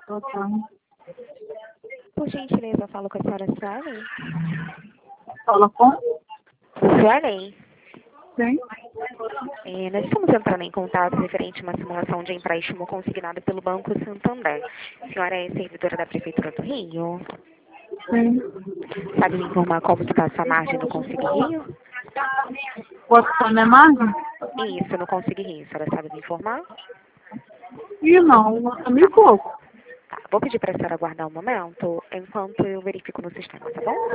Boa tarde. Por gentileza, eu falo com a senhora Suelen. Fala com? Suelen, Sim. nós estamos entrando em contato referente a uma simulação de empréstimo consignado pelo Banco Santander. A senhora é servidora da Prefeitura do Rio? Sim. Sabe me informar como está a sua margem no Consigue Rio? Posso estar na margem? Isso, no Consigue Rio. A senhora sabe me informar? E não, me pouco. Tá, vou pedir para a senhora aguardar um momento enquanto eu verifico no sistema, tá bom?